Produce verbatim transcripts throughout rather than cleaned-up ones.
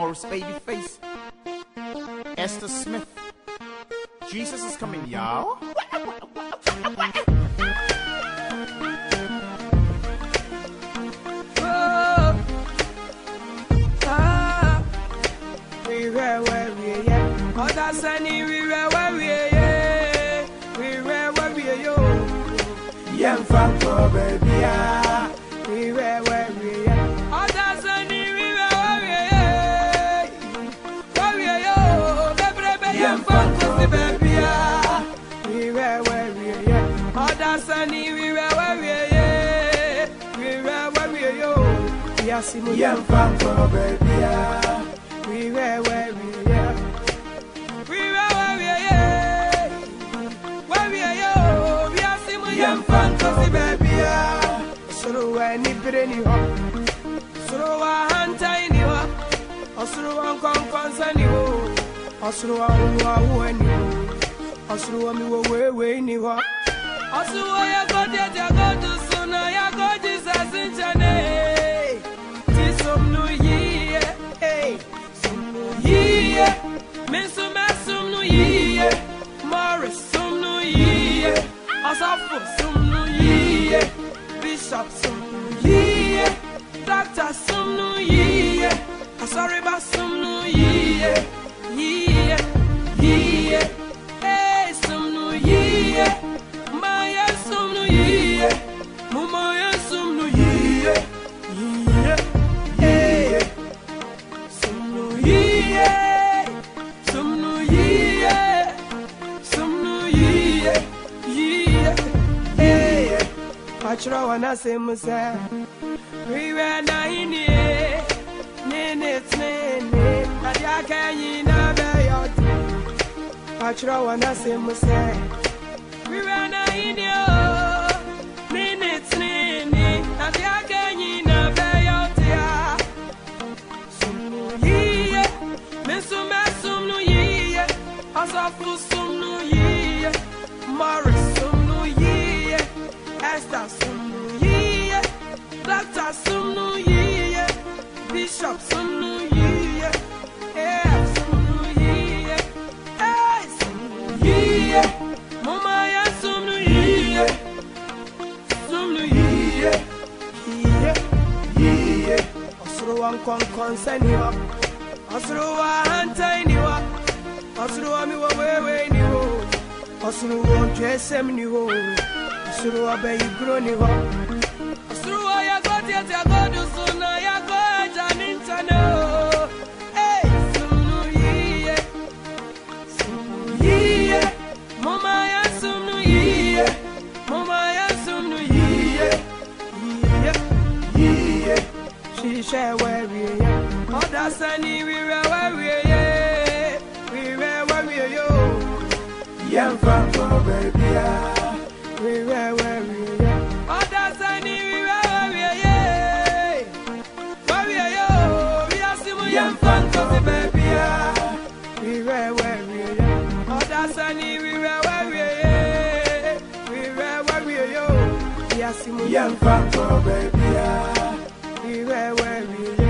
Morris Babyface, Esther Smith. Jesus is coming, y'all. We were where we are. Oh, that's sunny. We were where we are. We were where we are. Young Franco, baby. We were where we are. Oh, that's sunny. We were where we are. Where we are. Baby, young Franco, baby. We were where we are. Oh, that's sunny. We were where we are. We were where we are. Yes, young Franco, baby. We were where we are. We were where we are. Where we are. We are seeing young fantasy baby. So when you bring you up, so I hunt tiny one, or so one concern you, or so one when you, or so me way when you are. Also, I got it, I got to soon, I got Jesus in Chane. Tis some new year, hey. Yeah, Mister Massum no ye, Morris some no ye, Asafo some no ye, Bishop some no ye, Doctor some no ye, Asariba some no ye, ye, ye, eh some no ye, Maya some no ye, Mumaya some no ye, ye, eh. Yeah, some new year, some new year, yeah, yeah. Pachra wana se musa, we were nine year, nene nene, adia kanyi na bayot. Pachra wana se musa, we were nine year, nene nene, adia kanyi na bayot ya. Mister Massum no ye, Asafu sum no ye, Morris sum no ye, Esther sum no ye, Doctor sum no ye, Bishop sum no ye, eh sum no ye, eh sum no ye, Mama ya sum no ye, sum no ye, ye, ye, Osro wan kon concern you. Osuru wa hantay wa, osuru wa mi wa wewe ni wo, osuru wa jesem ni wo, osuru wa be igro ni wo, osuru wa ya go ti ti go do suna ya go eja nintano, eh sunu yiye, sunu yiye, mama ya sunu yiye, mama ya sunu yiye, yiye, yiye, she share where we are. Oh, that's sunny, we were where we are. We were where we are. Young Franco, baby. We were where we are. Oh, that's sunny, we were where we are. Where we are, we are seeing young Franco, baby. We were where we are. Oh, that's sunny, we were where we are. We were where we are. We are seeing young Franco, baby. We were where we are.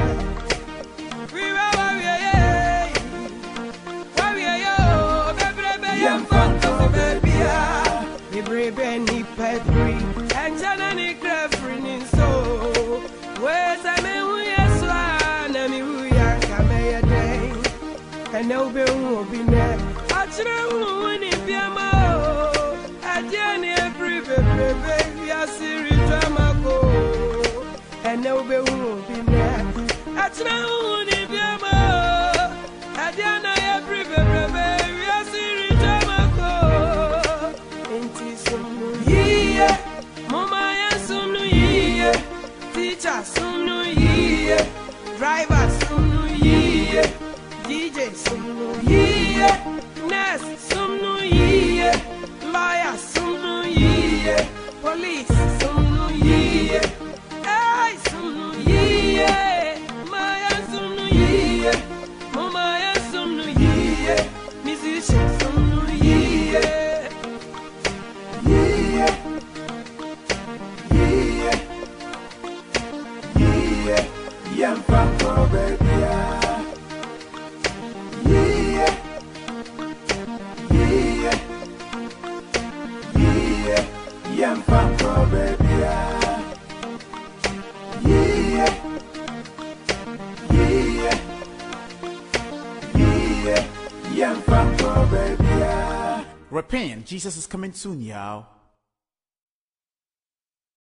Benny Petri and Janani Crafrin so where's I mean we are swan and we are Kamea Day and no bill be there. I true when it be a mo at Jenny every baby a series drama go and no bill be there. I true when it be a mo at Jenny every baby a series drama go into some. Mama ya sunu ye, teacher sunu ye, driver sunu ye, D J sunu ye, nurse sunu ye, lawyer sunu ye, police sunu ye, hey sunu ye, Maya sunu ye, Mama ya sunu ye, musician sunu ye, yeah. Young Franco, baby. Repent, Jesus is coming soon, y'all.